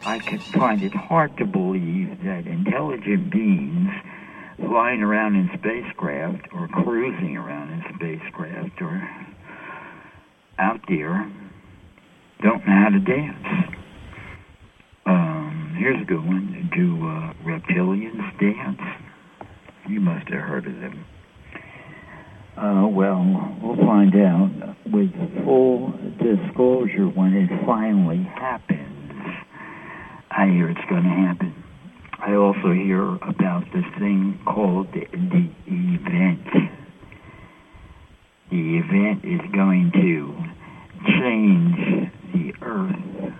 I can find it hard to believe that intelligent beings flying around in spacecraft or cruising around in spacecraft or out there don't know how to dance. Here's a good one. Do reptilians dance? You must have heard of them. Well, we'll find out with full disclosure when it finally happens. I hear it's going to happen. I also hear about this thing called the event. The event is going to change the Earth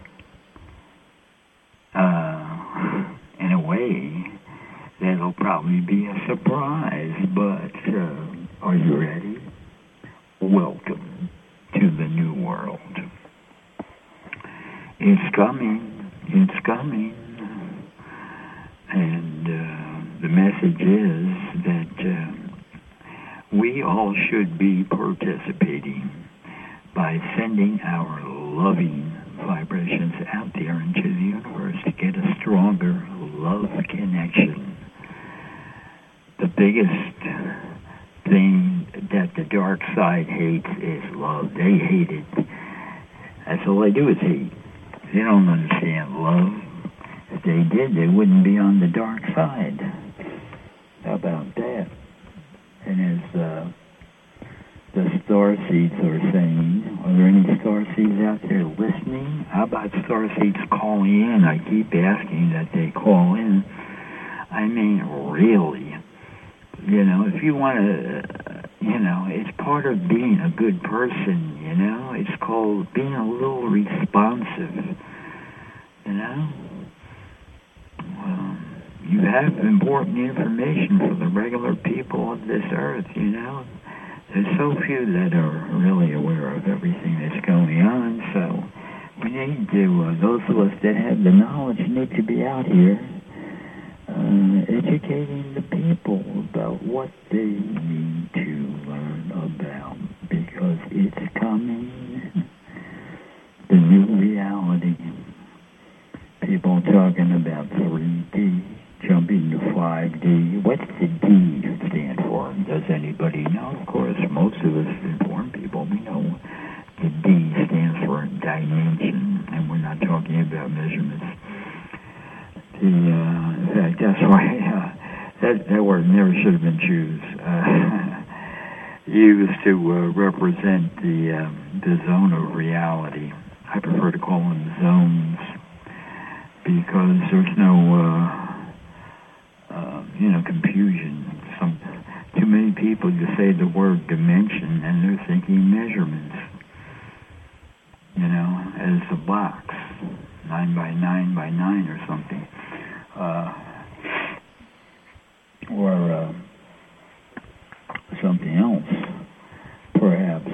in a way that'll probably be a surprise, but are you ready? Welcome to the new world. It's coming. It's coming. And the message is that we all should be participating by sending our loving vibrations out there into the universe to get a stronger love connection. The biggest thing that the dark side hates is love. They hate it. That's all they do is hate. They don't understand love. If they did, they wouldn't be on the dark side. How about that? And as the starseeds are saying, are there any starseeds out there listening? How about starseeds calling in? I keep asking that they call in. I mean, really. You know, if you want to, you know, it's part of being a good person, you know. It's called being a little responsive, you know. You have important information for the regular people of this earth, you know. There's so few that are really aware of everything that's going on, so we need to, those of us that have the knowledge need to be out here educating the people about what they need to learn about, because it's coming, the new reality. People talking about 3D, jumping to 5D. What's the D stand for? Does anybody know? Of course, most of us informed people, we know the D stands for dimension, and we're not talking about measurements. In fact, that's why that word never should have been used to represent the zone of reality. I prefer to call them zones because there's no confusion. Too many people just say the word dimension and they're thinking measurements. You know, as a box, 9 by 9 by 9 or something. Or something else, perhaps.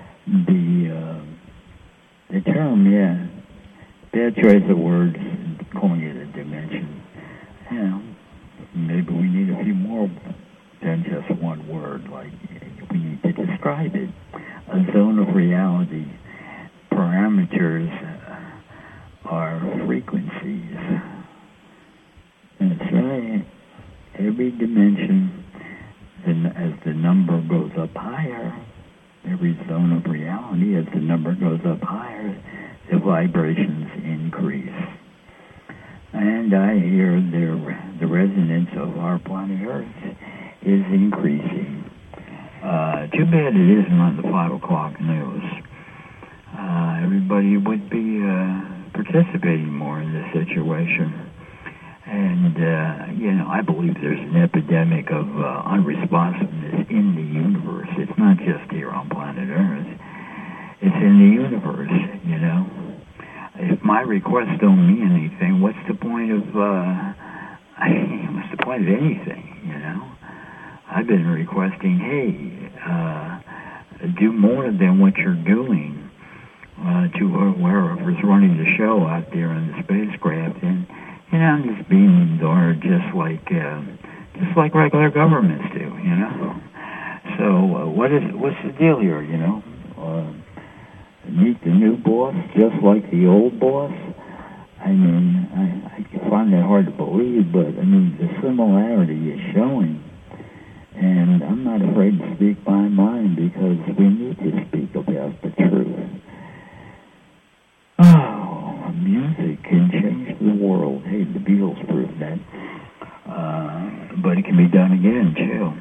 The term, bad choice of words, calling it a dimension. You know, maybe we need a few more than just one word. Like, we need to describe it. A zone of reality. Parameters are frequencies. That's right. Every dimension, as the number goes up higher, every zone of reality, as the number goes up higher, the vibrations increase. And I hear the resonance of our planet Earth is increasing. Too bad it isn't on the 5 o'clock news. Everybody would be participating more in this situation. And, I believe there's an epidemic of unresponsiveness in the universe. It's not just here on planet Earth. It's in the universe, you know. If my requests don't mean anything, what's the point of anything, you know? I've been requesting, hey, do more than what you're doing to whoever's running the show out there in the spacecraft, and just beaming or just like regular governments do, you know. So what's the deal here, you know? Meet the new boss just like the old boss. I mean, find that hard to believe, but, I mean, the similarity is showing. And I'm not afraid to speak my mind because we need to speak about the truth. Oh, music can change the world. Hey, the Beatles proved that. But it can be done again, too.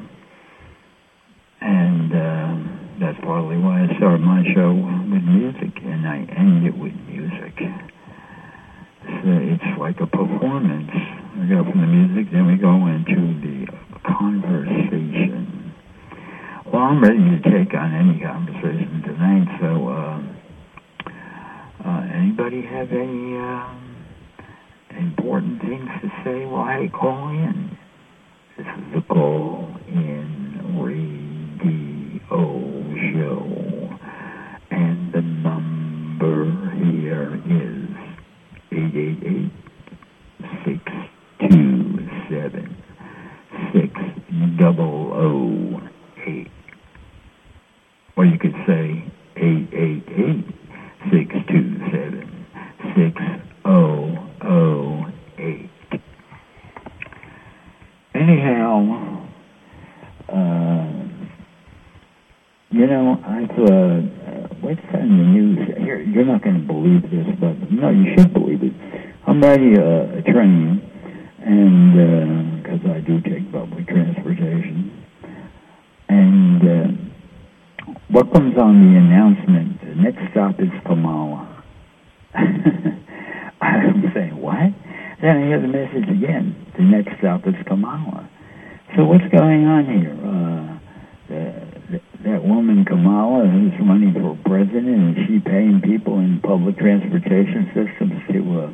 And that's partly why I started my show with music, and I end it with music. So it's like a performance. We go from the music, then we go into the conversation. Well, I'm ready to take on any conversation tonight, so anybody have any important things to say? Well, hey, call in. This is the call-in radio show, and the number here is 888-627-6008. Or you could say 888-627-6008. Anyhow, I've, what's on the news? You're not going to believe this, but, no, you should believe it. I'm riding a train, and, because I do take public transportation, and, what comes on the announcement? The next stop is Kamala. I'm saying, what? Then I hear the message again. The next stop is Kamala. So what's going on here? That woman Kamala is running for president, and is she paying people in public transportation systems to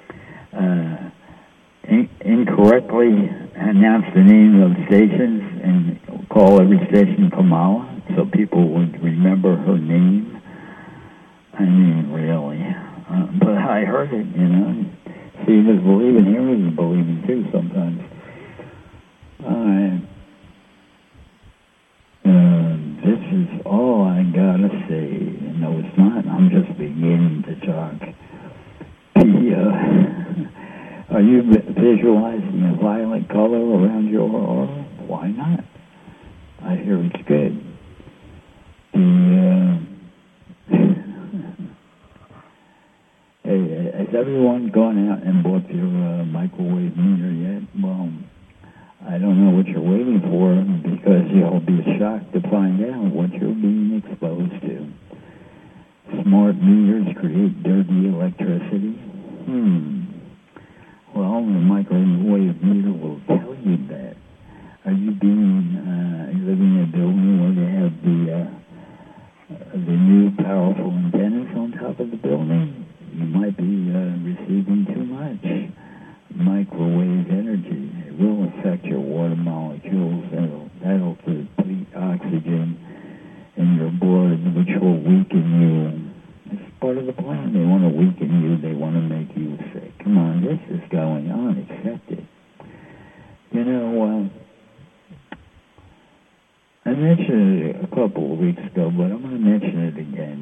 incorrectly announce the name of stations and call every station Kamala so people would remember her name? I mean, really. But I heard it, See, there's believing here is believing too sometimes. This is all I gotta say. No, it's not. I'm just beginning to talk. Are you visualizing a violet color around your aura? Why not? I hear it's good. Hey, has everyone gone out and bought your microwave meter yet? Well, I don't know what you're waiting for, because you'll be shocked to find out what you're being exposed to. Smart meters create dirty electricity. Well, the microwave meter will tell you that. Are you living in a building where they have the new powerful antennas on top of the building? You might be receiving too much microwave energy. It will affect your water molecules. That'll deplete oxygen in your blood, which will weaken you. It's part of the plan. They want to weaken you. They want to make you sick. Come on, this is going on. Accept it. I mentioned it a couple of weeks ago, but I'm going to mention it again.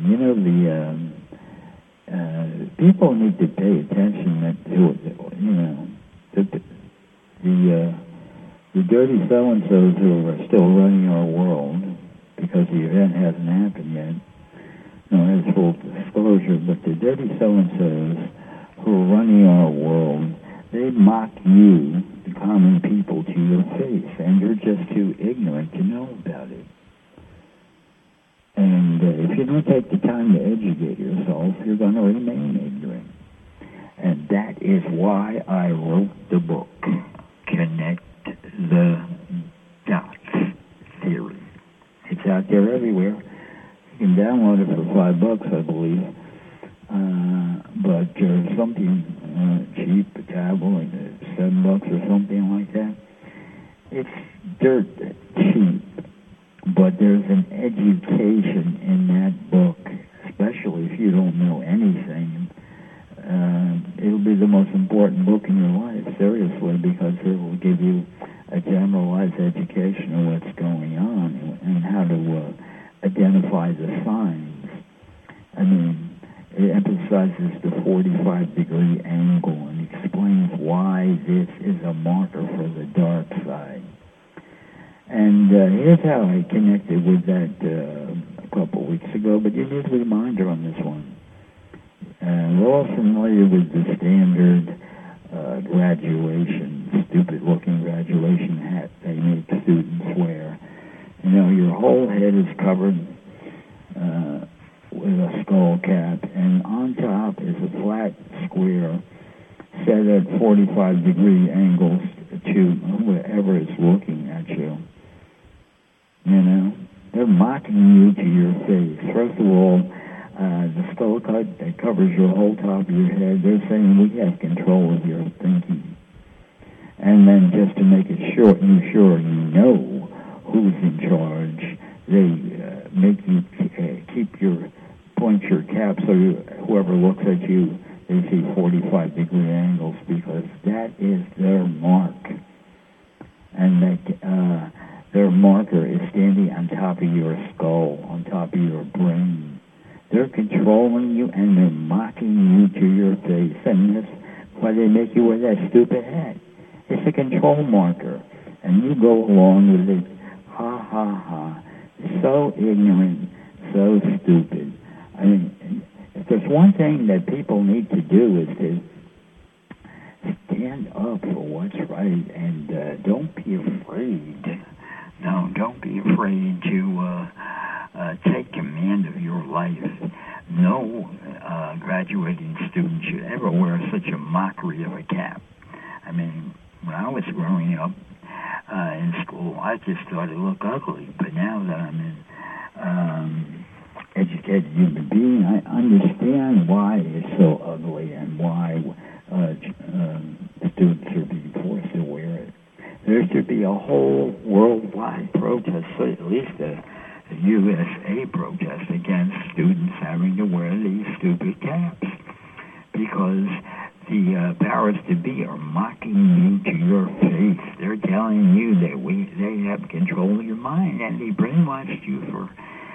People need to pay attention to the dirty so-and-sos who are still running our world, because the event hasn't happened yet. No, it's full disclosure, but the dirty so-and-sos who are running our world, they mock you, the common people, to your face, and you're just too ignorant to know about it. And if you don't take the time to educate yourself, you're going to remain ignorant. And that is why I wrote the book, Connect the Dots Theory. It's out there everywhere. You can download it for $5, I believe. But something cheap, a tablet, like $7 or something like that. It's dirt cheap. But there's an education in that book, especially if you don't know anything. It'll be the most important book in your life, seriously, because it will give you a generalized education of what's going on and how to identify the signs. I mean, it emphasizes the 45-degree angle and explains why why this is a marker for the dark side. And here's how I connected with that a couple weeks ago, but you need a reminder on this one. We're all familiar with the standard graduation, stupid-looking graduation hat they make students wear. You know, your whole head is covered with a skull cap, and on top is a flat square set at 45-degree angles to whoever is looking at you. You know, they're mocking you to your face. First of all, the skull cut that covers your whole top of your head, they're saying we have control of your thinking. And then just to make it sure you know who's in charge, they make you point your cap so whoever looks at you, they see 45-degree angles, because that is their mark. And that their marker is standing on top of your skull, on top of your brain. They're controlling you and they're mocking you to your face. And that's why they make you wear that stupid hat. It's a control marker. And you go along with it. Ha, ha, ha. So ignorant, so stupid. I mean, if there's one thing that people need to do is to stand up for what's right, and don't be afraid. No, don't be afraid to take command of your life. No graduating student should ever wear such a mockery of a cap. I mean, when I was growing up in school, I just thought it looked ugly. But now that I'm an educated human being, I understand why it's so ugly and why students are being forced to wear it. There should be a whole worldwide protest, so at least a USA protest against students having to wear these stupid caps, because the powers to be are mocking you to your face. They're telling you that they have control of your mind, and they brainwashed you for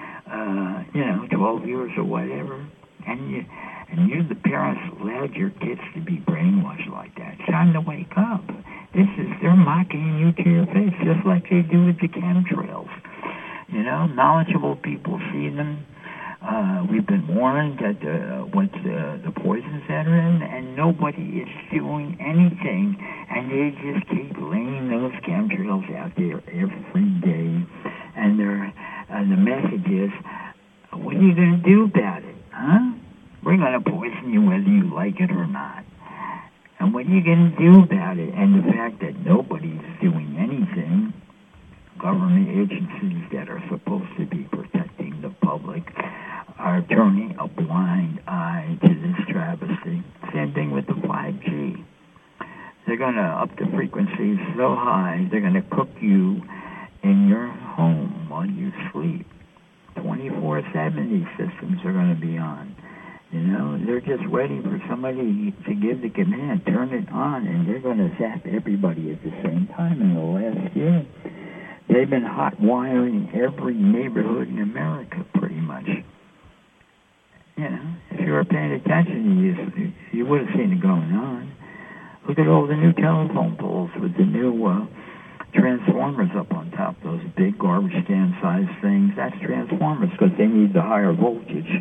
12 years or whatever, and you the parents allowed your kids to be brainwashed like that. It's time to wake up. They're mocking you to your face, just like they do with the chemtrails. You know, knowledgeable people see them. We've been warned that what the poisons that are in, and nobody is doing anything, and they just keep laying those chemtrails out there every day. And the message is, what are you going to do about it, huh? We're going to poison you whether you like it or not. And what are you going to do about it? And the fact that nobody's doing anything, government agencies that are supposed to be protecting the public are turning a blind eye to this travesty. Same thing with the 5G. They're going to up the frequencies so high, they're going to cook you in your home while you sleep. 24/7 these systems are going to be on. You know, they're just waiting for somebody to give the command, turn it on, and they're going to zap everybody at the same time. In the last year, they've been hot wiring every neighborhood in America, pretty much. You know, if you were paying attention, you would have seen it going on. Look at all the new telephone poles with the new transformers up on top, those big garbage can-sized things. That's transformers, because they need the higher voltage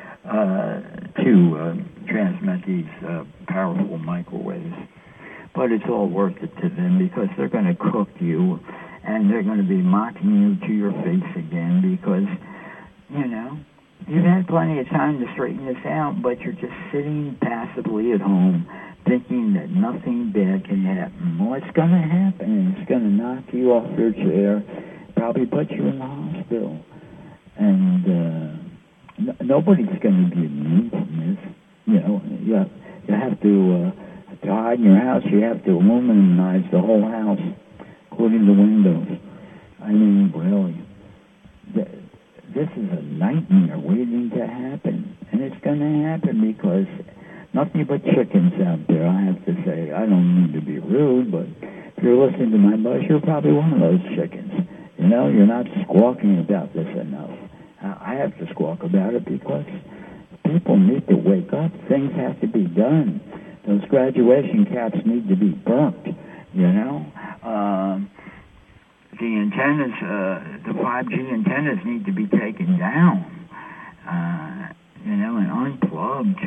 to transmit these powerful microwaves. But it's all worth it to them, because they're going to cook you, and they're going to be mocking you to your face again, because, you know, you've had plenty of time to straighten this out, but you're just sitting passively at home thinking that nothing bad can happen. Well, it's going to happen, and it's going to knock you off your chair, probably put you in the hospital. And nobody's going to be immune from this. You know, you have to hide in your house. You have to illuminize the whole house, including the windows. I mean, really, this is a nightmare waiting to happen. And it's going to happen because nothing but chickens out there, I have to say. I don't mean to be rude, but if you're listening to my voice, you're probably one of those chickens. You know, you're not squawking about this enough. I have to squawk about it because people need to wake up. Things have to be done. Those graduation caps need to be burnt, you know. The antennas, the 5G antennas need to be taken down, you know, and unplugged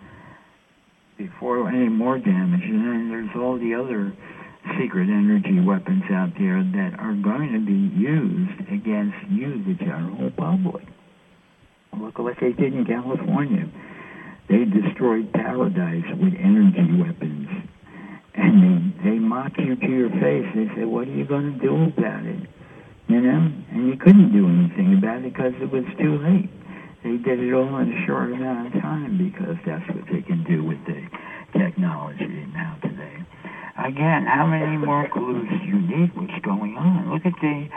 before any more damage. And then there's all the other secret energy weapons out there that are going to be used against you, the general public. Look at what they did in California. They destroyed paradise with energy weapons. And they mock you to your face. They say, what are you going to do about it? You know? And you couldn't do anything about it because it was too late. They did it all in a short amount of time because that's what they can do with the technology now today. Again, how many more clues do you need? What's going on? Look at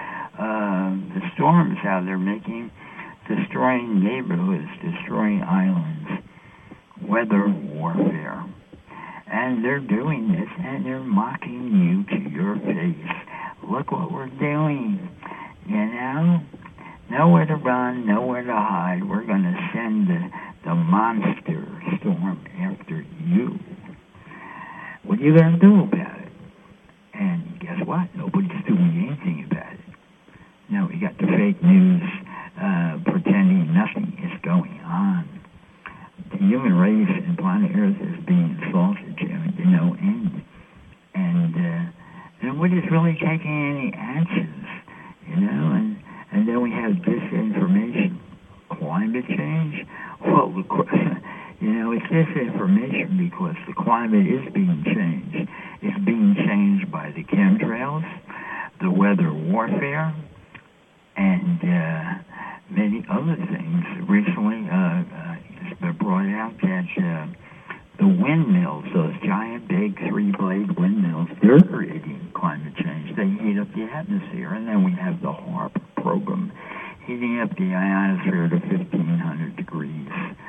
the storms, how they're making, destroying neighborhoods, destroying islands, weather warfare. And they're doing this, and they're mocking you to your face. Look what we're doing, you know? Nowhere to run, nowhere to hide. We're going to send the monster storm after you. What are you going to do about it? And guess what? Nobody's doing anything about it. No, we got the fake news pretending nothing is going on. The human race and planet Earth is being assaulted, you know, and nobody's really taking any actions, you know, and then we have disinformation. Climate change? Well, you know, it's disinformation because the climate is being changed. It's being changed by the chemtrails, the weather warfare, and many other things. Recently, it's been brought out that the windmills, those giant big three-blade windmills, they're creating climate change. They heat up the atmosphere. And then we have the HAARP program, heating up the ionosphere to 1,500 degrees.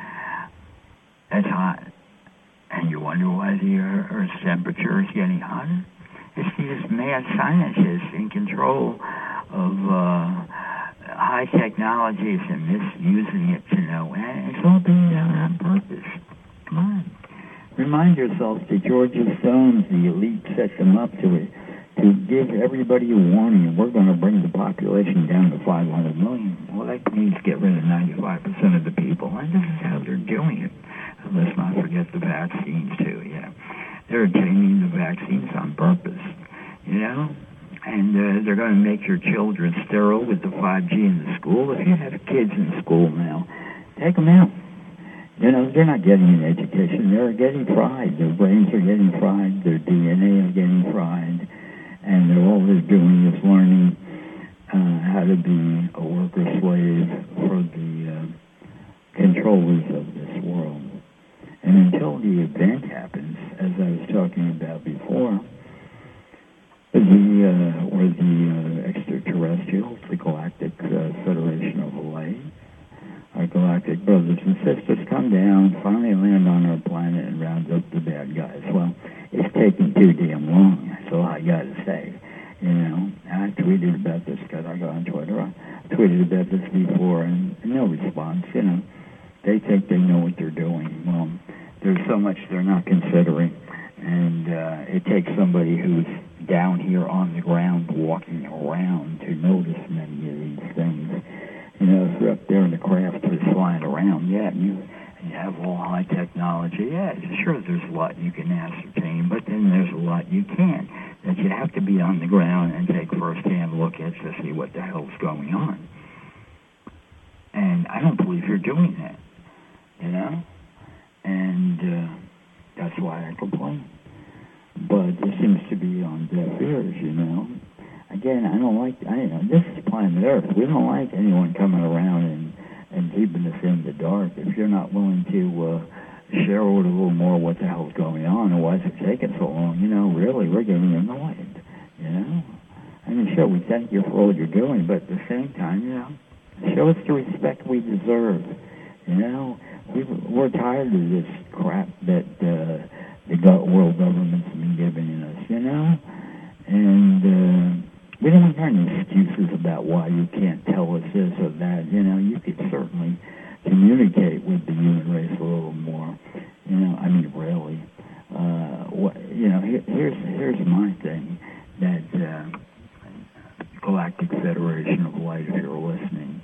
That's hot. And you wonder why the Earth's temperature is getting hotter? It's these mad scientists in control of high technologies and misusing it, you know, and it's all being done on purpose. Come on. Remind yourselves that George Soames, the elite, set them up to give everybody a warning. We're going to bring the population down to 500 million. Well, that means get rid of 95% of the people. And this is how they're doing it. And let's not forget the vaccines, too, yeah. They're changing the vaccines on purpose, you know? And they're going to make your children sterile with the 5G in the school. If you have kids in school now, take them out. You know, they're not getting an education. They're getting fried. Their brains are getting fried. Their DNA is getting fried. And all they're doing is learning how to be a worker slave for the controllers of this world. And until the event happens, as I was talking about before, the extraterrestrials, the Galactic Federation of Hawaii, our galactic brothers and sisters come down, finally land on our planet and round up the bad guys. Well, it's taking too damn long, that's all I got to say. You know, I tweeted about this because I got on Twitter. I tweeted about this before and no response, you know. They think they know what they're doing. Well, there's so much they're not considering. And it takes somebody who's down here on the ground walking around to notice many of these things. You know, if you're up there in the craft just flying around, yeah, you have all high technology. Yeah, sure, there's a lot you can ascertain, but then there's a lot you can't, that you have to be on the ground and take first-hand look at to see what the hell's going on. And I don't believe you're doing that, you know? And that's why I complain. But it seems to be on deaf ears, you know? Again, I don't like, this is planet Earth. We don't like anyone coming around and keeping us in the dark. If you're not willing to share with a little more what the hell's going on and why is it taking so long, you know, really, we're getting annoyed, you know? I mean, sure, we thank you for all you're doing, but at the same time, you know, show us the respect we deserve, you know? We're tired of this crap that the world government's been giving us, you know? And we don't have any excuses about why you can't tell us this or that. You know, you could certainly communicate with the human race a little more. You know, I mean, really. Here's my thing, that Galactic Federation of Light, if you're listening,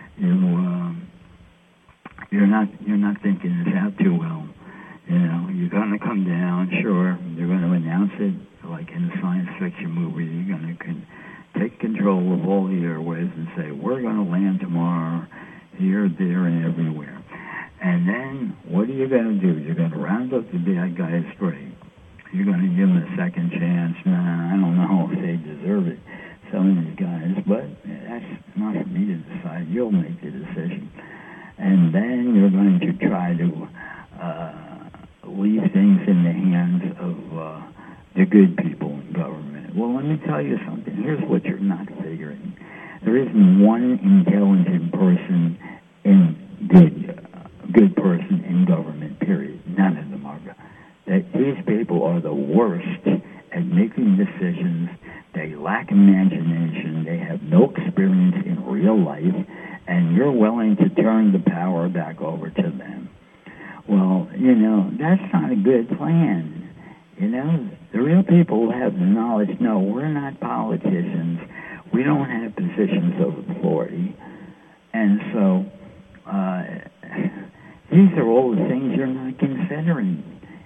you're not thinking this out too well. You're going to come down, sure. They're going to announce it like in a science fiction movie. You're going to take control of all the airways and say, we're going to land tomorrow here, there, and everywhere. And then what are you going to do? You're going to round up the bad guys straight. You're going to give them a second chance. Nah, I don't know if they deserve it, some of these guys, but that's not for me to decide. You'll make the decision. And then you're going to try to leave things in the hands of the good people in government. Well, let me tell you something. Here's what you're not figuring. There isn't one intelligent person good person in government, period. None of them are. These people are the worst at making decisions. They lack imagination. They have no experience in real life, and you're willing to turn the power back over to them. Well, that's not a good plan. The real people who have the knowledge know we're not politicians. We don't have positions of authority. And so these are all the things you're not considering,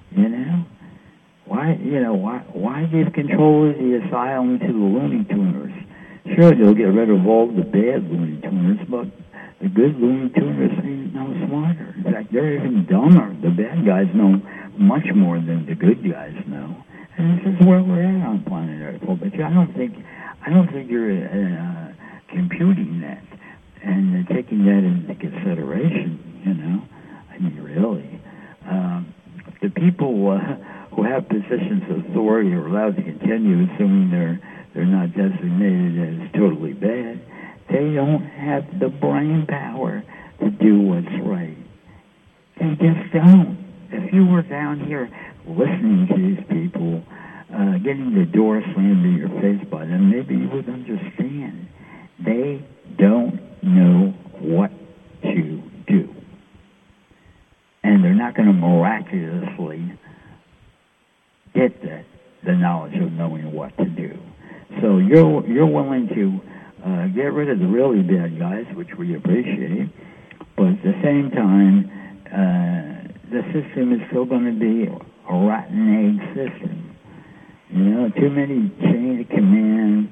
Why give control of the asylum to the Looney Tuners? Sure, they'll get rid of all the bad Looney Tuners, but the good Looney Tuners ain't no smarter. In fact, they're even dumber. The bad guys know much more than the good guys know. And this is where we're at on planet Earth. But I don't think you're computing that and taking that into consideration. I mean, really, the people who have positions of authority are allowed to continue, assuming they're not designated as totally bad. They don't have the brain power to do what's right. They just don't. If you were down here listening to these people, getting the door slammed in your face by them, maybe you would understand. They don't know what to do. And they're not going to miraculously get the knowledge of knowing what to do. So you're willing to get rid of the really bad guys, which we appreciate, but at the same time, the system is still going to be a rotten egg system. Too many chain of command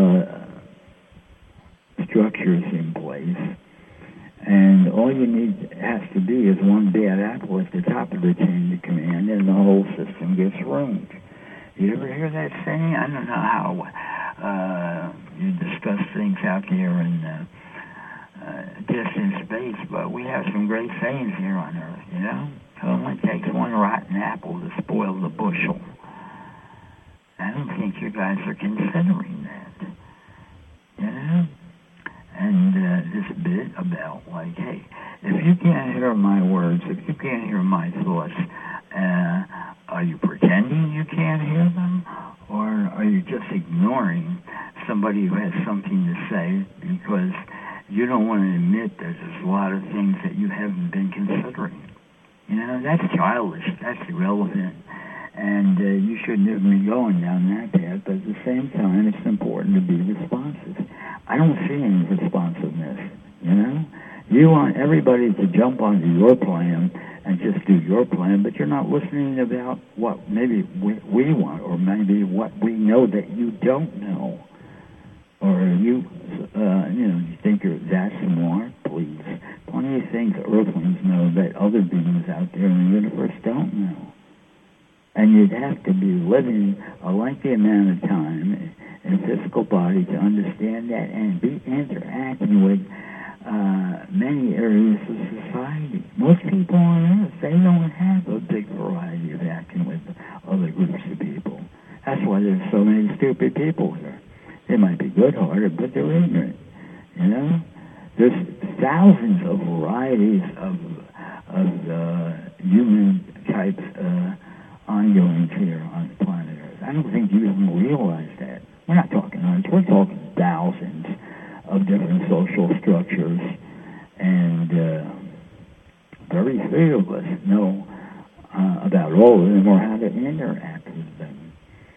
structures in place, and all you need has to be is one bad apple at the top of the chain of command, and the whole system gets ruined. You ever hear that saying? I don't know how you discuss things out here in distant space, but we have some great sayings here on Earth, It only takes one rotten apple to spoil the bushel. I don't think you guys are considering that, And this bit about, like, hey, if you can't hear my words, if you can't hear my thoughts, are you pretending you can't hear them? Or are you just ignoring somebody who has something to say because you don't want to admit that there's a lot of things that you haven't been considering? That's childish. That's irrelevant. And you shouldn't have been going down that path, but at the same time, it's important to be responsive. I don't see any responsiveness, You want everybody to jump onto your plan and just do your plan, but you're not listening about what maybe we want, or maybe what we know that you don't know. Or you think you're that smart, please. Plenty of things Earthlings know that other beings out there in the universe don't know. And you'd have to be living a lengthy amount of time in a physical body to understand that and be interacting with many areas of society. Most people on Earth, they don't have a big variety of acting with other groups of people. That's why there's so many stupid people here. They might be good-hearted, but they're ignorant. There's thousands of varieties of human types ongoing here on the planet Earth. I don't think you even realize that. We're not talking hundreds, we're talking thousands of different social structures, and very few of us know about all of them or how to interact with them.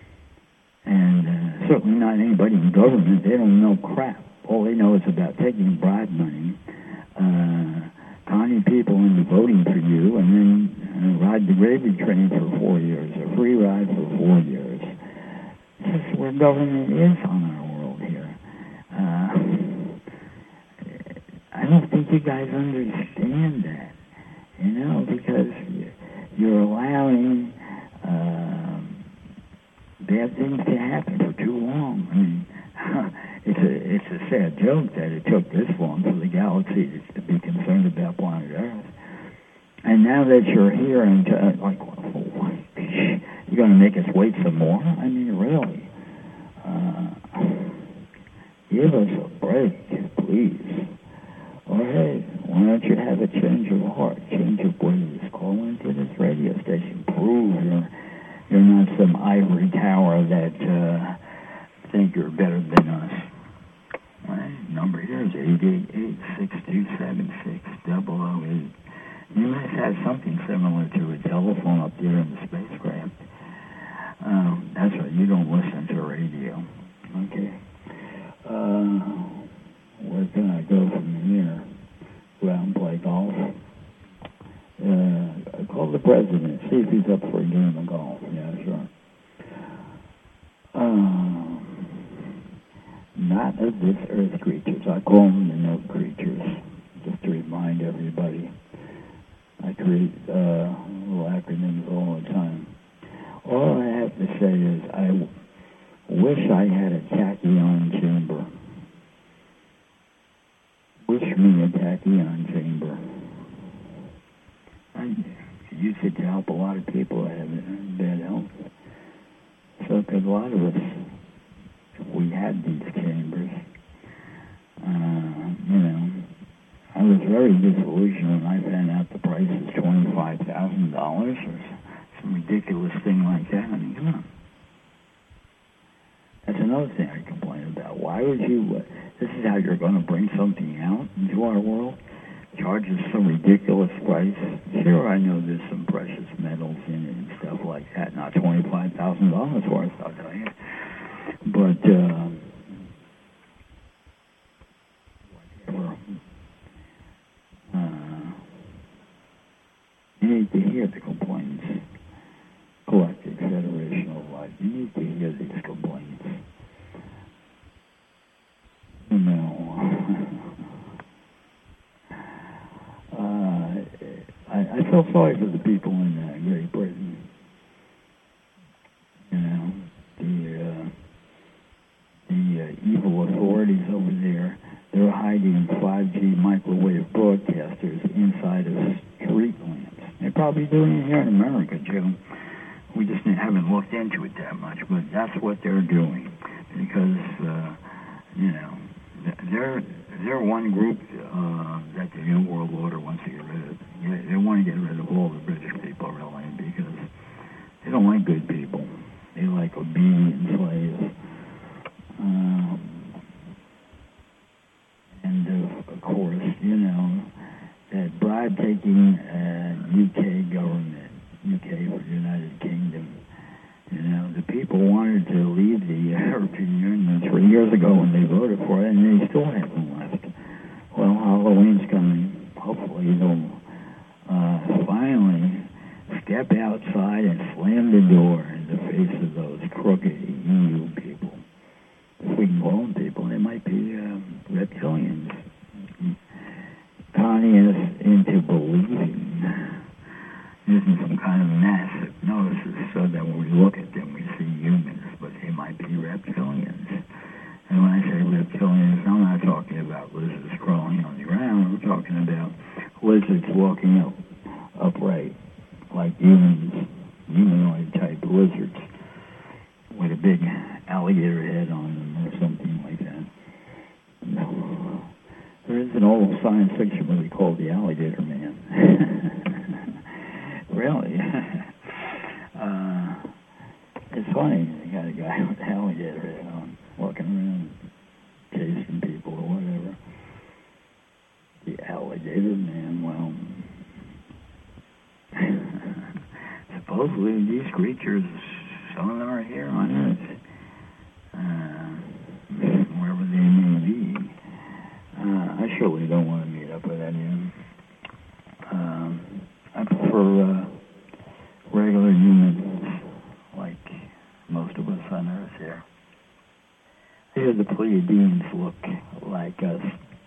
And certainly not anybody in government. They don't know crap. All they know is about taking bribe money, conning people into voting for you, and then ride the gravy train for 4 years, a free ride for 4 years. This is where government is on our world here. I don't think you guys understand that, because you're allowing bad things to happen for too long. I mean, it's a sad joke that it took this long for the galaxy to be concerned about planet Earth. And now that you're here and you're going to make us wait some more? I mean, really. Give us a break, please. Or hey, why don't you have a change of heart, change of ways? Call into this radio station. Prove you're not some ivory tower that think you're better than us. My number here is 888-627-6008. You must have something similar to a telephone up there in the spacecraft. That's right, you don't listen to radio. Okay. Where can I go from here? Go out and play golf? Call the president, see if he's up for a game of golf. Yeah, sure. Not of this earth creatures. I call them the note creatures, just to remind everybody. I create little acronyms all the time. All I have to say is I wish I had a tachyon chamber. Wish me a tachyon chamber. I use it to help a lot of people that have bad health. So could a lot of us, if we had these chambers, I was very disillusioned when I found out the price is $25,000 or some ridiculous thing like that. I mean, come on. That's another thing I complain about. Why would you, this is how you're going to bring something out into our world? Charge us some ridiculous price? Sure, I know there's some precious metals in it and stuff like that. Not $25,000 worth, I'll tell you. But, whatever. You need to hear the complaints. Galactic Federation of Life. You need to hear these complaints. I feel sorry for the people in Great Britain. The evil authorities over there, they're hiding 5G microwave broadcasters inside of street lamps. They're probably doing it here in America, too. We just haven't looked into it that much, but that's what they're doing. Because, they're one group that the New World Order wants to get rid of. They want to get rid of all the British people, really, because they don't like good people. They like obedient slaves. And, of course, that bribe-taking UK government, UK for the United Kingdom, the people wanted to leave the European Union 3 years ago when they voted for it, and they still haven't left. Well, Halloween's coming. Hopefully they'll finally step outside and slam the door in the face of those crooked EU people. If we can call them people, they might be reptilians. Conning us into believing using some kind of mass hypnosis so that when we look at them, we see humans, but they might be reptilians. And when I say reptilians, I'm not talking about lizards crawling on the ground. We're talking about lizards walking upright, like humans, humanoid-type lizards with a big alligator head on them or something like that. There is an old science fiction movie called The Alligator Man. Really? It's funny. They got a guy with an alligator head on, walking around chasing people or whatever. The Alligator Man, well, it's a supposedly these creatures, some of them are here on Earth, wherever they may be. I surely don't want to meet up with any of them. I prefer regular humans, like most of us on Earth here. Here the Pleiadians look like us.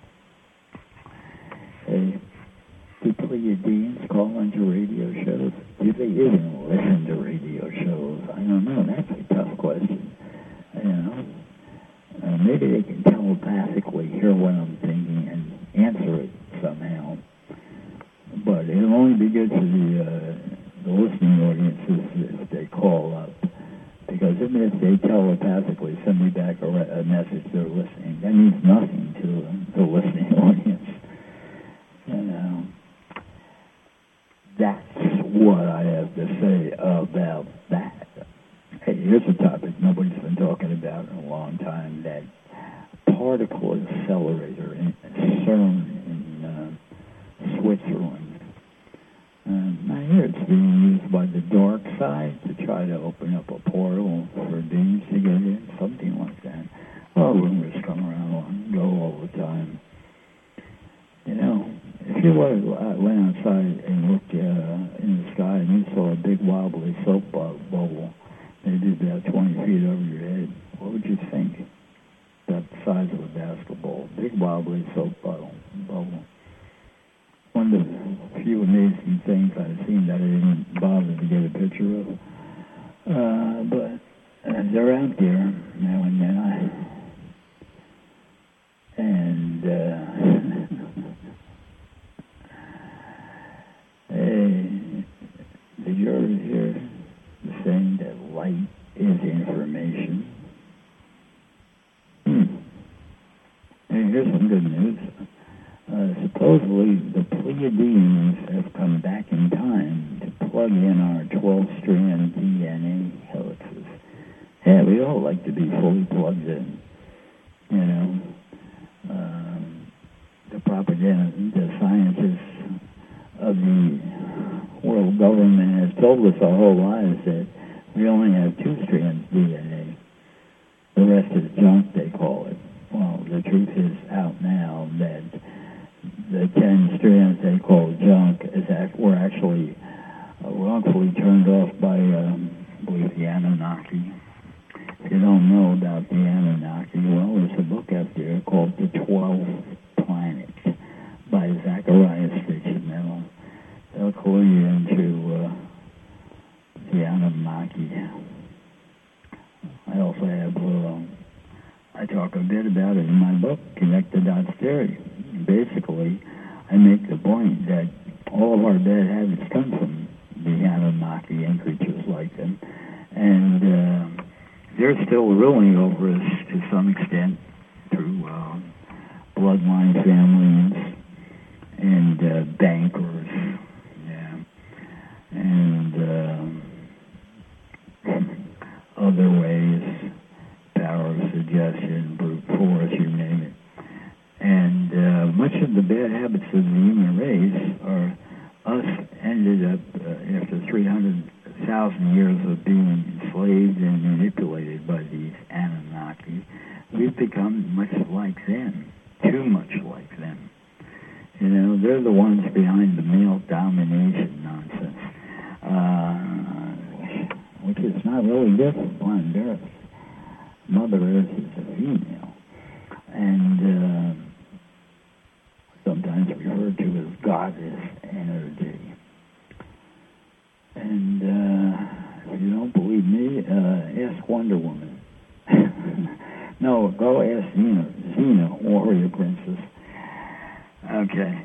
Hey, do Pleiadians call into radio shows? Do they even listen to radio shows? I don't know. That's a tough question. You know, maybe they can telepathically hear what I'm thinking and answer it somehow. But it'll only be good for the listening audiences if they call up. Because even if they telepathically send me back a message they're listening, that means nothing to the listening audience. You know, that's what I have to say about that. Hey, here's a topic nobody's been talking about in a long time, that particle accelerator in CERN in Switzerland. I hear it's being used by the dark side to try to open up a portal for beings to get in, something like that. Well, rumors come around and go all the time. You know, if you went outside and looked in the sky and you saw a big wobbly soap bubble, maybe about 20 feet over your head, what would you think? About the size of a basketball. Big wobbly soap bubble. One of the few amazing things I've seen that I didn't bother to get a picture of. But they're out there now and then. And hey, did you ever hear the saying that light is information? Hey, here's some good news. Supposedly, the Pleiadians have come back in time to plug in our 12-strand DNA helices. Yeah, we all like to be fully plugged in. You know, the propaganda, the scientists of the world government has told us our whole lives that we only have 2 strands DNA. The rest is junk, they call it. Well, the truth is out now that the 10 strands they call junk were actually wrongfully turned off by, I believe, the Anunnaki. If you don't know about the Anunnaki, well, there's a book out there called The 12 Planets by Zacharias Sitchin. They'll clue you into the Anunnaki. I also have, I talk a bit about it in my book, Connect the Dots Theory. Basically, I make the point that all of our bad habits come from the Anunnaki and creatures like them. And they're still ruling over us to some extent through bloodline families and bankers, and other ways, power of suggestion, brute force, you name it. And much of the bad habits of the human race are us ended up, after 300,000 years of being enslaved and manipulated by these Anunnaki, we've become much like them, too much like them. You know, they're the ones behind the male domination nonsense, which is not really different on Earth. Mother Earth is a female, and sometimes referred to as goddess energy. And if you don't believe me, ask Wonder Woman. No, go ask Xena, warrior princess. Okay.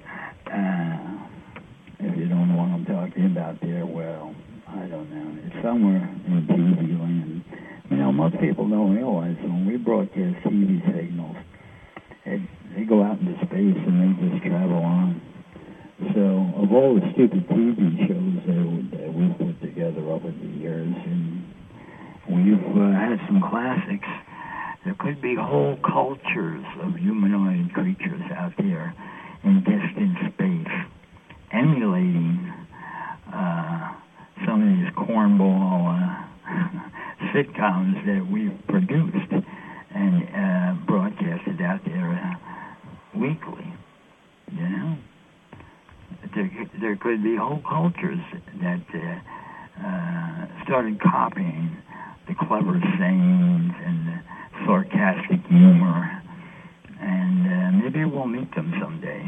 If you don't know what I'm talking about there, well, I don't know. It's somewhere in TV land. You know, most people don't realize when we broadcast TV signals, they go out into space and they just travel on. So, of all the stupid TV shows that we've put together over the years, and we've had some classics, there could be whole cultures of humanoid creatures out there in distant space, emulating some of these cornball sitcoms that we've produced and broadcasted out there weekly. You know, there could be whole cultures that started copying the clever sayings and the sarcastic humor, and maybe we'll meet them someday.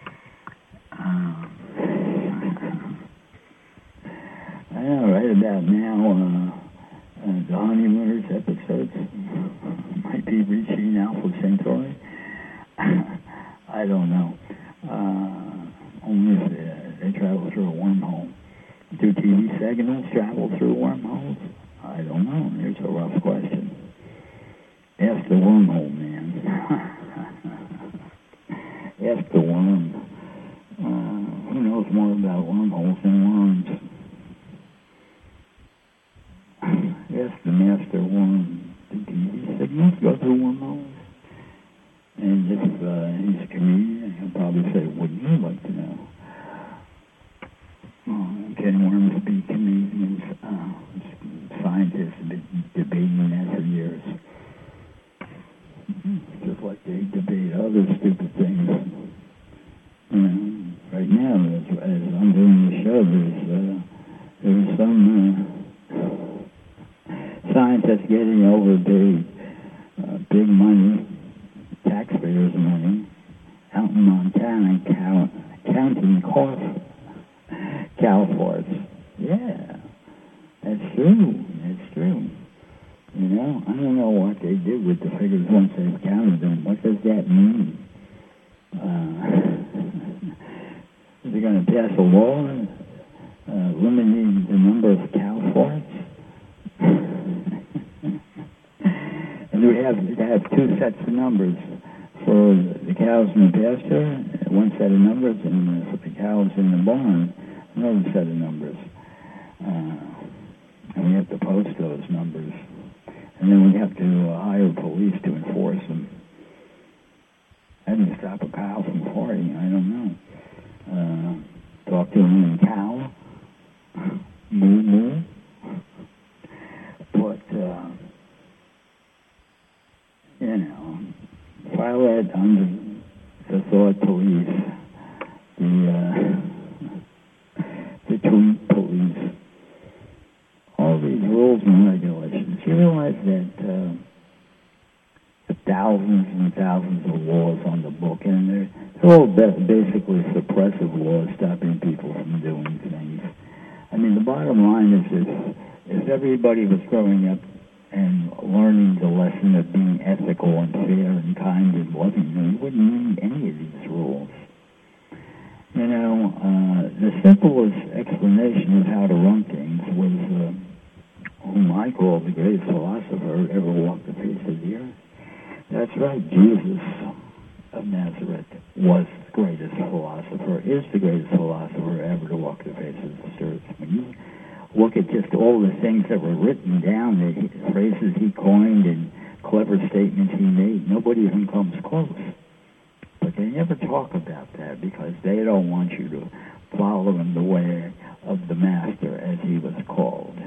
I know right about now the Honeymooners episodes might be reaching Alpha Centauri. I don't know. Only if they travel through a wormhole. Do TV segments travel through wormholes? I don't know. Here's a rough question. Ask the wormhole man. Ask the worm. Who knows more about wormholes than worms? Ask the master worm. Do TV segments go through wormholes? And if he's a comedian, he'll probably say, wouldn't you like to know? Can worms be comedians? Scientists have been debating that for years. Just like they debate other stupid things. Right now, as I'm doing the show, there's some scientists getting overpaid big money, taxpayers' money, out in Montana counting cow farts. Yeah, that's true. That's true. You know, I don't know what they did with the figures once they've counted them. What does that mean? They're going to pass a law limiting the number of cow farts? And we have two sets of numbers for the cows in the pasture, one set of numbers, and for the cows in the barn, another set of numbers. And we have to post those numbers. And then we have to hire police to enforce them. How do you stop a cow from farting? I don't know. Talk to him in cow. Moo moo. But, you know, file that under the thought police, the tweet police, all these rules and regulations. You realize that thousands and thousands of laws on the book, and they're all basically suppressive laws stopping people from doing things. I mean, the bottom line is if everybody was growing up and learning the lesson of being ethical and fair and kind and loving, you wouldn't need any of these rules. You know, the simplest explanation of how to run things was whom I call the greatest philosopher ever walked the face of the earth. That's right, Jesus of Nazareth was the greatest philosopher, is the greatest philosopher ever to walk the face of this earth. When you look at just all the things that were written down, the phrases he coined and clever statements he made, nobody even comes close. But they never talk about that because they don't want you to follow in the way of the master, as he was called.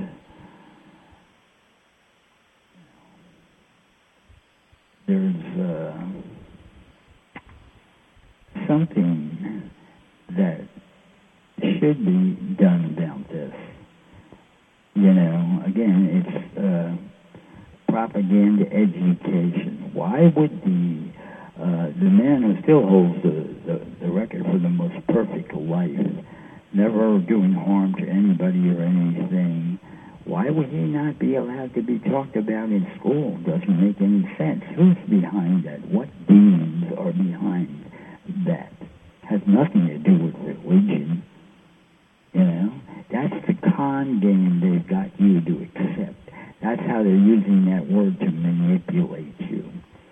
There's something that should be done about this. You know, again, it's propaganda education. Why would the man who still holds the record for the most perfect life, never doing harm to anybody or anything, why would he not be allowed to be talked about in school? Doesn't make any sense. Who's behind that? What demons are behind that? Has nothing to do with religion. You know? That's the con game they've got you to accept. That's how they're using that word to manipulate you.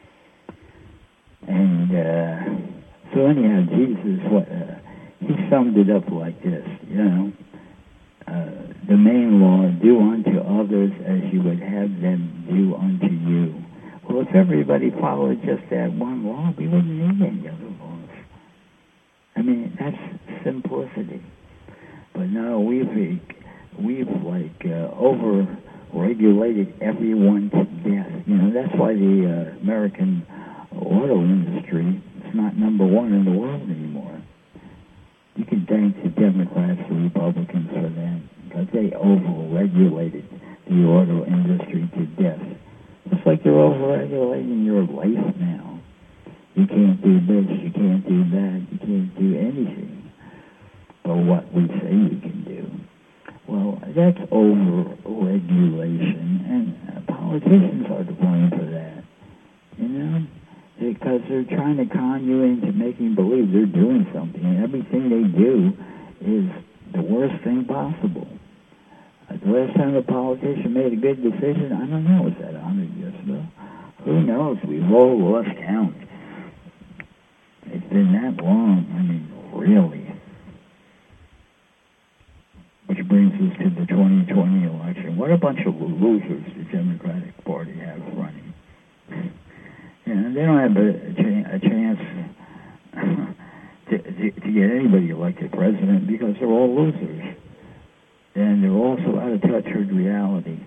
And so anyhow, Jesus, he summed it up like this, you know. The main law, do unto others as you would have them do unto you. Well, if everybody followed just that one law, we wouldn't need any other laws. I mean, that's simplicity. But no, we've we've over-regulated everyone to death. That's why the American auto industry is not number one in the world anymore. You can thank the Democrats, the Republicans for that, because they over-regulated the auto industry to death. Just like they're over-regulating your life now. You can't do this, you can't do that, you can't do anything but what we say you can do. Well, that's over-regulation, and politicians are to blame for that, because they're trying to con you into making believe they're doing something, and everything they do is the worst thing possible. The last time a politician made a good decision, I don't know, was that 100 years ago? Who knows? We've all lost count. It's been that long, really. Which brings us to the 2020 election. What a bunch of losers the Democratic Party has running. They don't have a chance to get anybody elected president because they're all losers. And they're also out of touch with reality.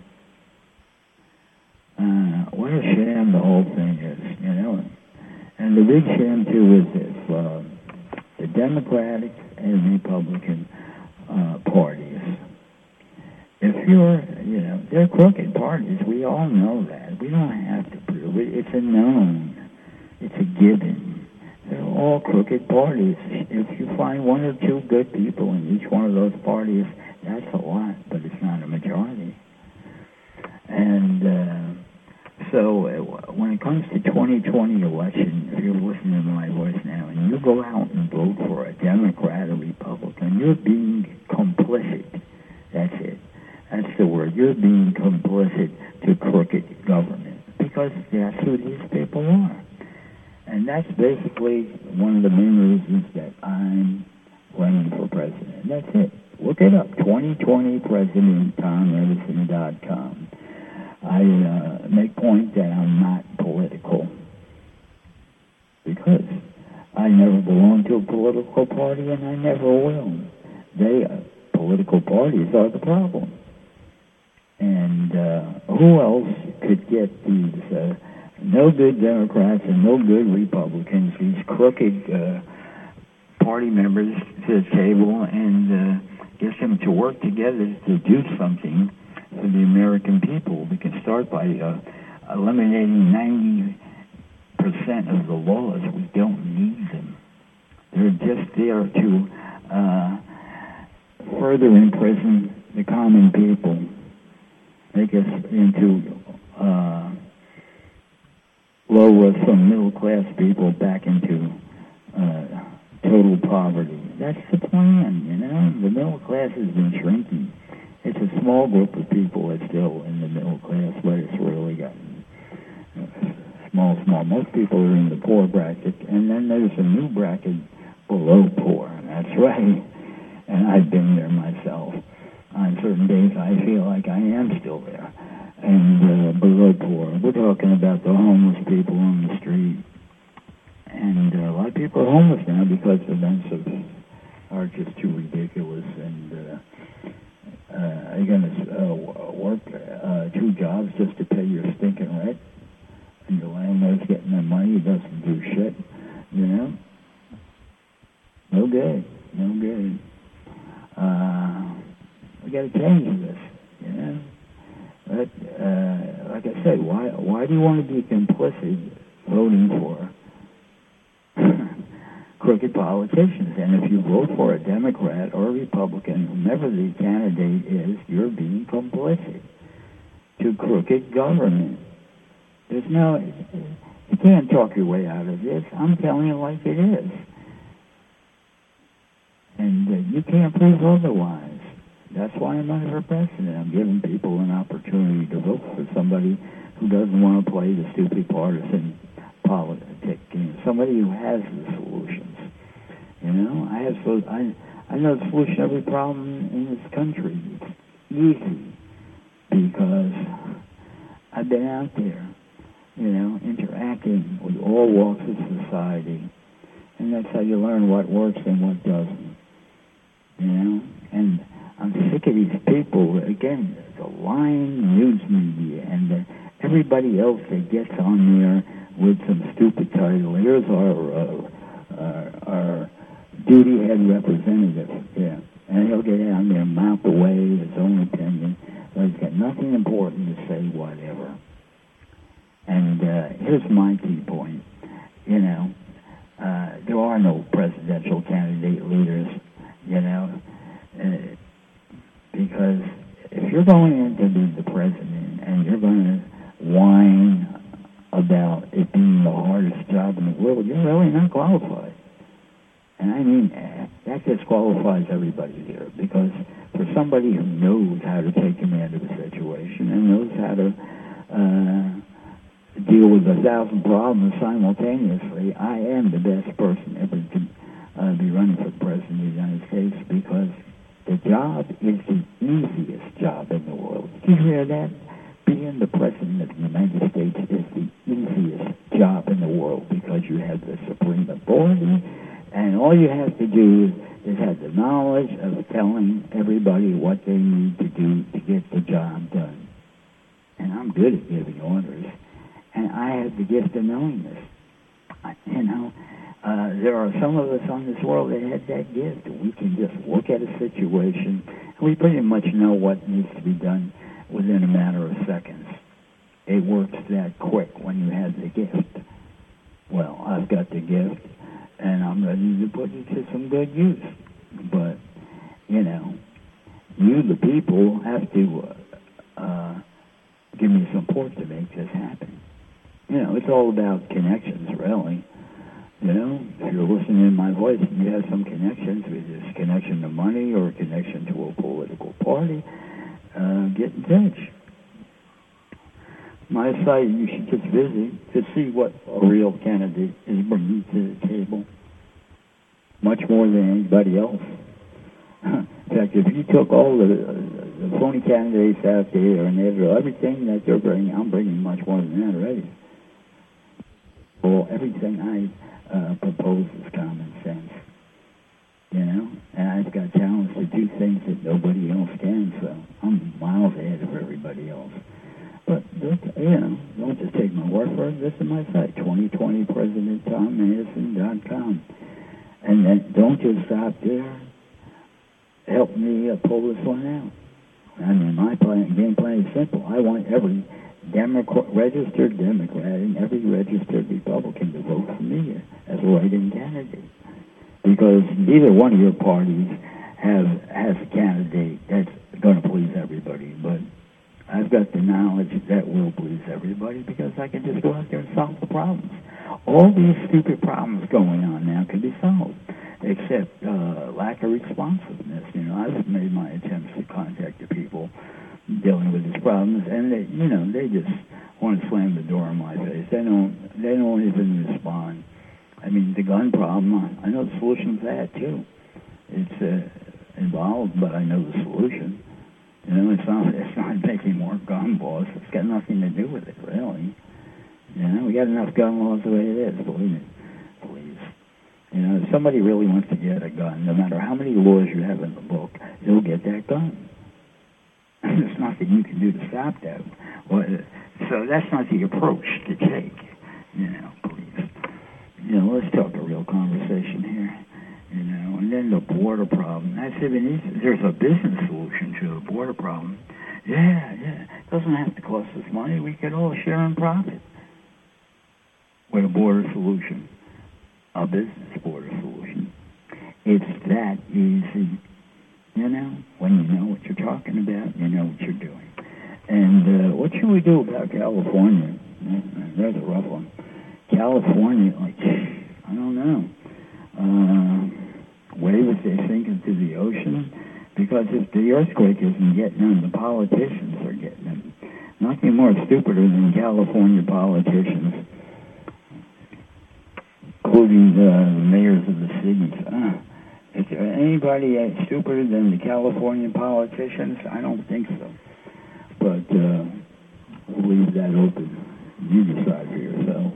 What a sham the whole thing is, And the big sham, too, is this. The Democratic and Republican parties, if you're, they're crooked parties. We all know that. We don't have to prove it. It's a known. It's a given. They're all crooked parties. If you find one or two good people in each one of those parties, that's a lot, but it's not a majority. And so when it comes to 2020 election, if you're listening to my voice now, and you go out and vote for a Democrat or Republican, you're being complicit. That's it. That's the word. You're being complicit to crooked government, because that's who these people are. And that's basically one of the main reasons that I'm running for president. That's it. Look it up, 2020 President, TomEdison.com. I make point that I'm not political because I never belonged to a political party and I never will. Political parties are the problem. And who else could get these no good Democrats and no good Republicans, these crooked party members to the table and get them to work together to do something for the American people? We can start by eliminating 90% of the laws. We don't need them. They're just there to further imprison the common people, make us into lower some middle-class people back into total poverty. That's the plan, The middle class has been shrinking. It's a small group of people that's still in the middle class, but it's really gotten small. Most people are in the poor bracket, and then there's a new bracket below poor. That's right. And I've been there myself. On certain days, I feel like I am still there. And below poor. We're talking about the homeless people on the street. And a lot of people are homeless now because the rents are just too ridiculous. And are you going to work 2 jobs just to pay your stinking rent? And your landlord's getting the money, he doesn't do shit, No good. We got to change this, But like I said, why do you want to be complicit voting for crooked politicians? And if you vote for a Democrat or a Republican, whomever the candidate is, you're being complicit to crooked government. You can't talk your way out of this. I'm telling you like it is. And you can't prove otherwise. That's why I'm running for president. I'm giving people an opportunity to vote for somebody who doesn't want to play the stupid partisan politic game. Somebody who has the solutions. I know the solution to every problem in this country. It's easy because I've been out there, interacting with all walks of society. And that's how you learn what works and what doesn't. And I'm sick of these people, again, the lying news media and everybody else that gets on there with some stupid title. Here's our duty head representative, yeah. And he'll get out there and mouth away his own opinion, but he's got nothing important to say, whatever. And here's my key point. There are no presidential candidate leaders, because if you're going in to be the president and you're going to whine about it being the hardest job in the world, you're really not qualified. And I mean, that disqualifies everybody here, because for somebody who knows how to take command of a situation and knows how to deal with 1,000 problems simultaneously, I am the best person ever to be running for president of the United States, because the job is the easiest job in the world. Did you hear that? Being the president of the United States is the easiest job in the world, because you have the supreme authority, and all you have to do is have the knowledge of telling everybody what they need to do to get the job done. And I'm good at giving orders, and I have the gift of knowing this. There are some of us on this world that have that gift. We can just look at a situation, and we pretty much know what needs to be done within a matter of seconds. It works that quick when you have the gift. Well, I've got the gift, and I'm ready to put it to some good use. But, you, the people, have to give me support to make this happen. It's all about connections, really. If you're listening to my voice and you have some connections, whether it's connection to money or connection to a political party, get in touch. My site, you should just visit to see what a real candidate is bringing to the table. Much more than anybody else. In fact, if you took all the phony candidates out there and everything that they're bringing, I'm bringing much more than that already. Well, everything I propose is common sense, and I've got talents to do things that nobody else can, so I'm miles ahead of everybody else. But, don't just take my word for it. This is my site, 2020PresidentTomMadison.com. And then don't just stop there. Help me pull this one out. I mean, my game plan is simple. I want every registered Democrat and every registered Republican to vote for me as a write-in candidate. Because neither one of your parties has a candidate that's going to please everybody. But I've got the knowledge that will please everybody, because I can just go out there and solve the problems. All these stupid problems going on now can be solved, except lack of responsiveness. I've made my attempts to contact the people dealing with these problems, and they just want to slam the door in my face. They don't even respond. I mean, the gun problem, I know the solution to that too. It's involved, but I know the solution. It's not making more gun laws. It's got nothing to do with it, really. We got enough gun laws the way it is, believe me. Please. If somebody really wants to get a gun, no matter how many laws you have in the book, they'll get that gun. There's nothing you can do to stop that. Well, so that's not the approach to take. Please. Let's talk a real conversation here. And then the border problem. That's even easy. There's a business solution to the border problem. Yeah. It doesn't have to cost us money. We could all share in profit with a border solution, a business border solution. It's that easy. When you know what you're talking about, you know what you're doing. And what should we do about California? That's a rough one. California, I don't know. Waves they sink into the ocean, because if the earthquake isn't getting them, the politicians are getting them. Nothing more stupider than California politicians, including the mayors of the cities. Is there anybody stupider than the California politicians? I don't think so. But we'll leave that open. You decide for yourself.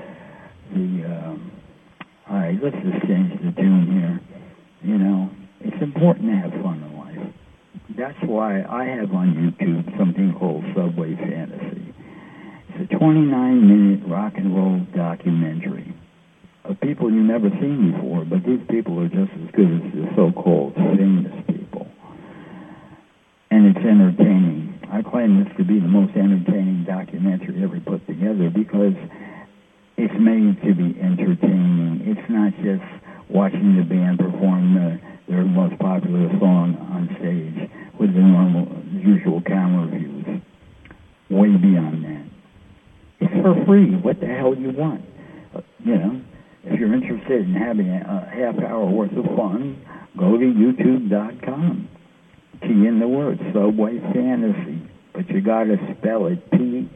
All right, let's just change the tune here. It's important to have fun in life. That's why I have on YouTube something called Subway Fantasy. It's a 29-minute rock and roll documentary of people you've never seen before, but these people are just as good as the so-called famous people. And it's entertaining. I claim this to be the most entertaining documentary ever put together because it's made to be entertaining. It's not just watching the band perform their most popular song on stage with the usual camera views. Way beyond that. It's for free. What the hell you want? If you're interested in having a half hour worth of fun, go to youtube.com. Key in the word Subway Fantasy, but you gotta spell it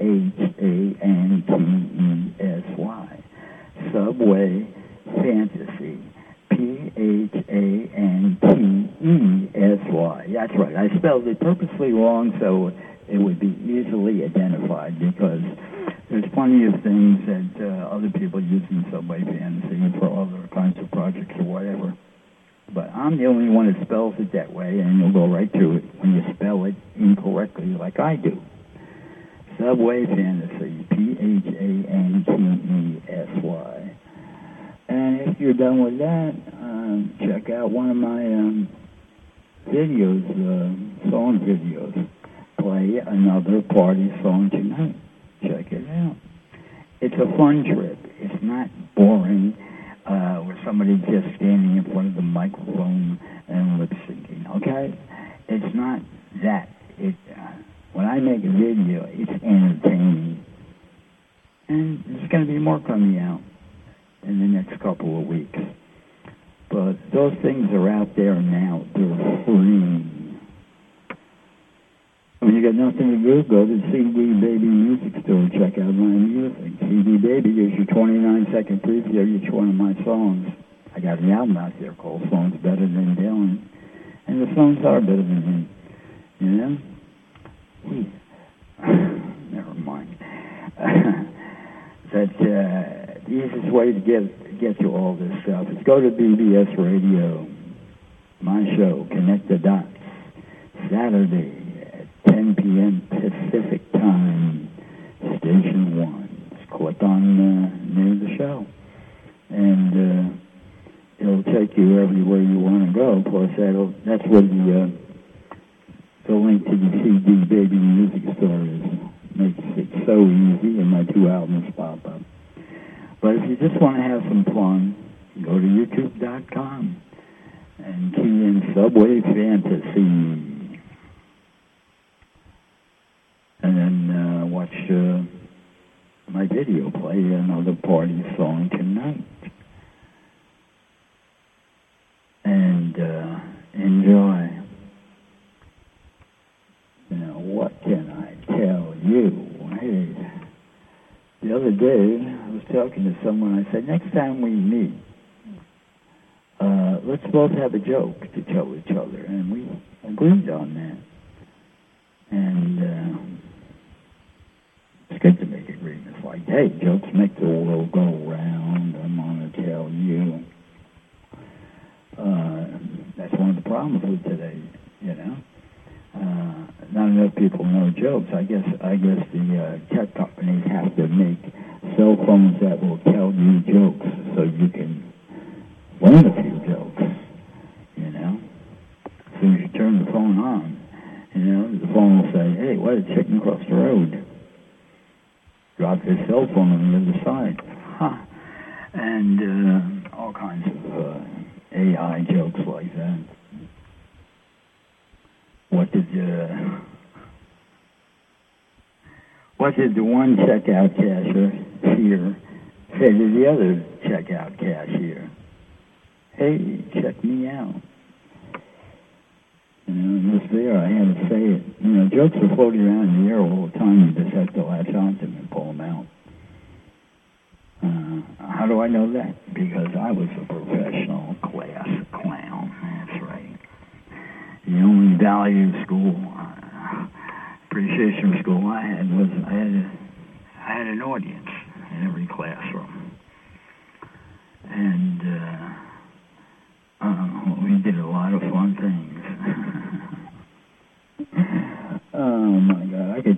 P-H-A-N-T-E-S-Y. Subway Fantasy. P-H-A-N-T-E-S-Y. That's right. I spelled it purposely wrong so it would be easily identified because there's plenty of things that other people use in Subway Fantasy for other kinds of projects or whatever. But I'm the only one that spells it that way, and you'll go right to it when you spell it incorrectly like I do. Subway Fantasy, P-H-A-N-T-E-S-Y. And if you're done with that, check out one of my videos, song videos. Play Another Party Song Tonight. Check it out. It's a fun trip. It's not boring, where somebody's just standing in front of the microphone and lip syncing, okay? It's not that. When I make a video, it's entertaining. And there's going to be more coming out in the next couple of weeks. But those things are out there now. They're free. When you got nothing to do, go to the CD Baby Music Store. Check out my music. CD Baby gives you 29-second preview of each one of my songs. I got an album out there called Songs Better Than Dylan. And the songs are better than him. You know? Never mind. The easiest way to get to all this stuff is go to BBS Radio. My show, Connect the Dots. Saturday at 10 p.m. Pacific Time. Station 1. Just click on the name of the show. And it'll take you everywhere you want to go. Plus, that's where the link to the CD Baby Music Store is. Makes it so easy, and my 2 albums pop up. But if you just want to have some fun, go to youtube.com and key in Subway Fantasy. And then watch my video, Play Another Party Song Tonight. And enjoy. Now, what can I tell you? Hey, the other day, I was talking to someone. I said, next time we meet, let's both have a joke to tell each other. And we agreed on that. And it's good to make agreements like, hey, jokes make the world go round. I'm going to tell you. That's one of the problems with today, you know. Not enough people know jokes. I guess the tech companies have to make cell phones that will tell you jokes so you can learn a few jokes, you know. As soon as you turn the phone on, you know, the phone will say, hey, what a chicken across the road. Drop his cell phone on the other side. Huh. And all kinds of AI jokes like that. What did the one checkout cashier say to the other checkout cashier? Hey, check me out. You know, just there, I had to say it. You know, jokes are floating around in the air all the time. You just have to latch onto them and pull them out. How do I know that? Because I was a professional class clown. That's right. The only value school, appreciation school I had was I had an audience in every classroom. And we did a lot of fun things.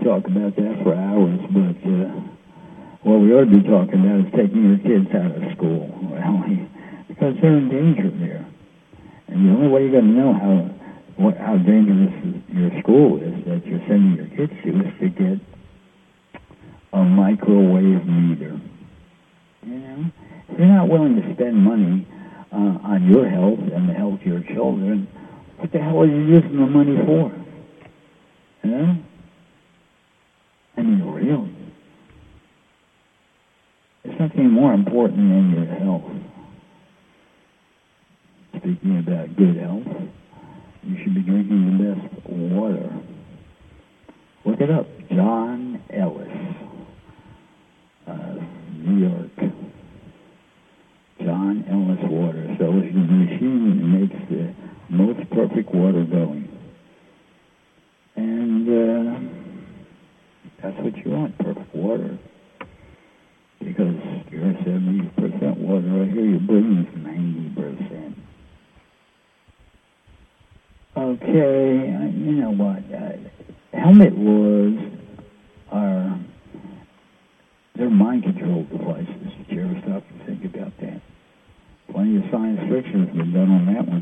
talk about that for hours, but what we ought to be talking about is taking your kids out of school, well, because they're in danger there. And the only way you're going to know how dangerous your school is that you're sending your kids to is to get a microwave meter. You know, if you're not willing to spend money on your health and the health of your children, what the hell are you using the money for? You know? I mean, really. There's nothing more important than your health. Speaking about good health, you should be drinking the best water. Look it up. John Ellis, New York. John Ellis water. So it's the machine that makes the most perfect water going. And that's what you want, perfect water. Because you're 70% water right here, your brain is 90%. Okay, you know what? Helmet laws they're mind-control devices. Did you ever stop and think about that? Plenty of science fiction has been done on that one.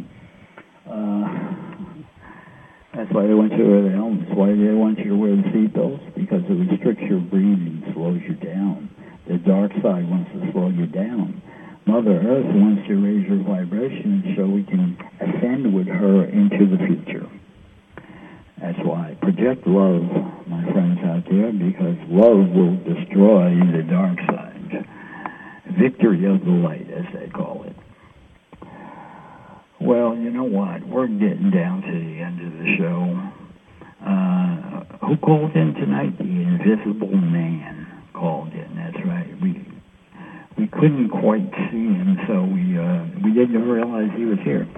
That's why they want you to wear the helmets. Why do they want you to wear the seatbelts? Because it restricts your breathing, slows you down. The dark side wants to slow you down. Mother Earth wants to raise your vibration so we can ascend with her into the future. That's why. Project love, my friends out there, because love will destroy the dark side. Victory of the light, as they call it. Well, you know what? We're getting down to the end of the show. Who called in tonight? The Invisible Man called in. That's right. We couldn't quite see him, so we didn't realize he was here.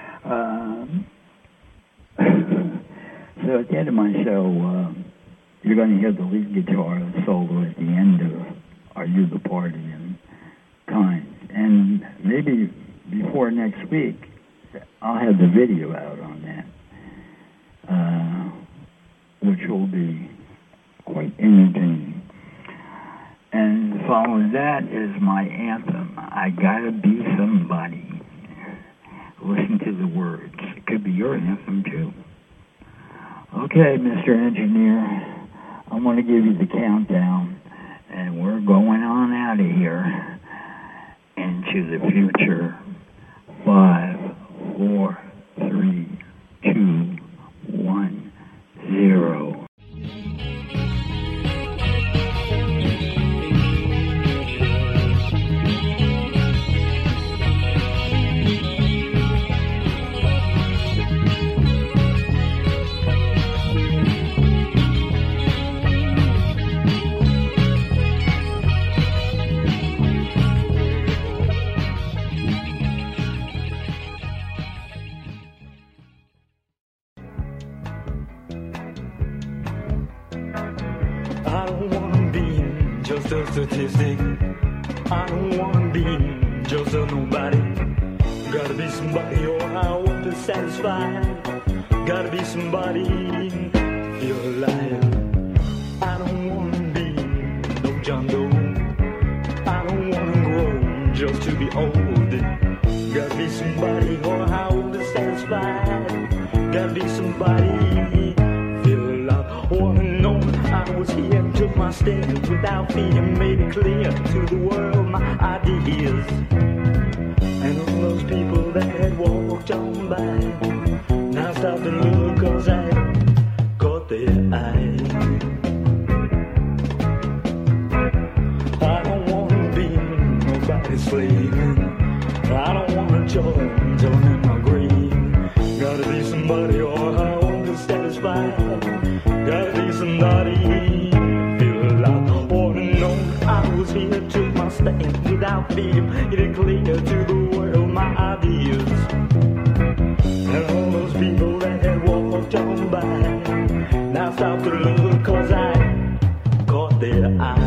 So at the end of my show, you're going to hear the lead guitar solo at the end of Are You the Partying Kind? And maybe before next week, I'll have the video out on that, which will be quite entertaining. And following that is my anthem, I Gotta Be Somebody. Listen to the words. It could be your anthem, too. Okay, Mr. Engineer, I'm going to give you the countdown, and we're going on out of here into the future. 5, 4, 3, 2, 1, 0. Just a statistic. I don't wanna be just a nobody. Gotta be somebody or I won't be satisfied. Gotta be somebody, feel alive. I don't wanna be no John Doe. I don't wanna grow just to be old. Gotta be somebody or I won't be satisfied. Gotta be somebody, feel alive. Wanna know I was here, took my stand without fear, made it clear to the world my ideas. And all those people that had walked on by now stop and look, cause I caught their eye. I don't wanna be nobody's slave. I don't wanna join in my grave. Gotta be somebody or I won't be satisfied. Gotta be somebody, feel alive. Wanna know I was here, took my stand without fear, made it clear to the world my ideas. And all those people that had walked on by now stop to look, cause I caught their eye.